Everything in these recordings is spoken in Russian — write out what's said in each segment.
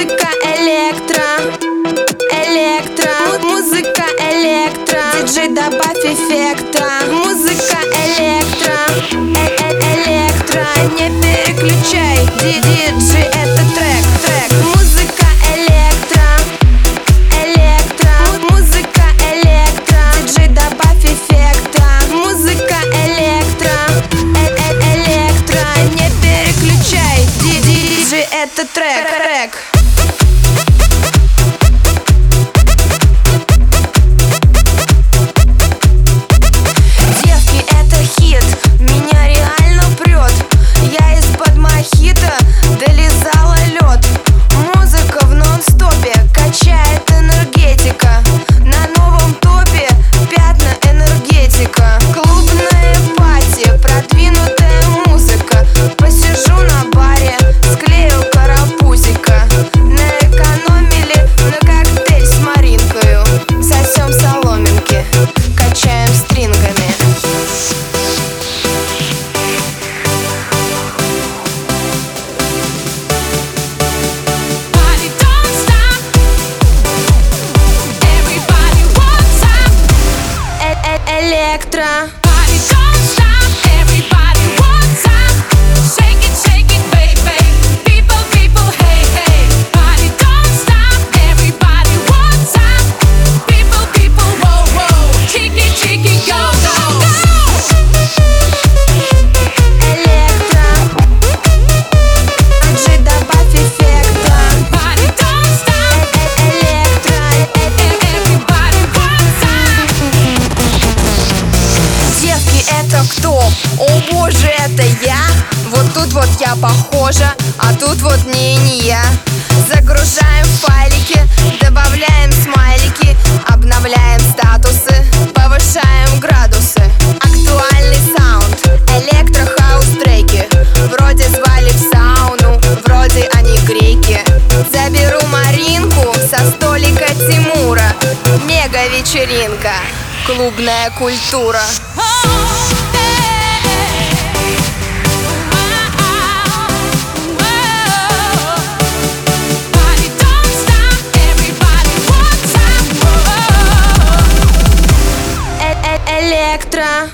Музыка электро, музыка электро. Диджей, добавь эффекта. Музыка электро, электро. Не переключай, диджей, это трек. Музыка электро, музыка электро. Диджей, добавь эффекта. Музыка электро, электро. Не переключай, диджей, это трек. Электро. Это кто? О боже, это я? Вот тут вот я похожа, а тут вот не я. Загружаем файлики, добавляем смайлики, обновляем статусы, повышаем градусы. Актуальный саунд, электро-хаус-треки. Вроде звали в сауну, вроде они греки. Заберу Маринку со столика Тимура. Мега-вечеринка, клубная культура. Электро.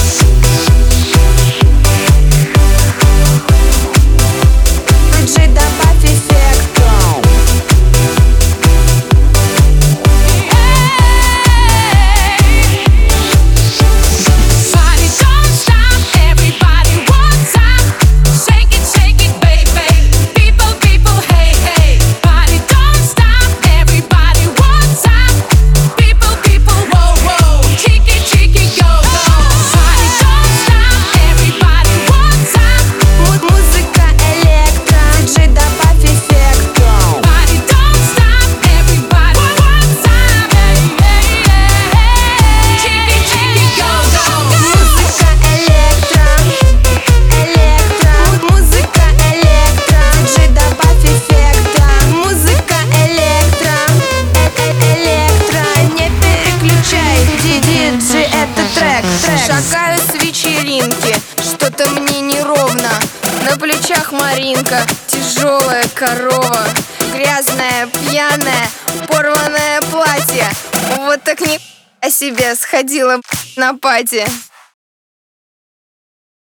Диджей, добавь эффекта. Шагаю с вечеринки, что-то мне неровно. На плечах Маринка, тяжелая корова. Грязная, пьяная, порванное платье. Вот так ни о себе сходила на пати.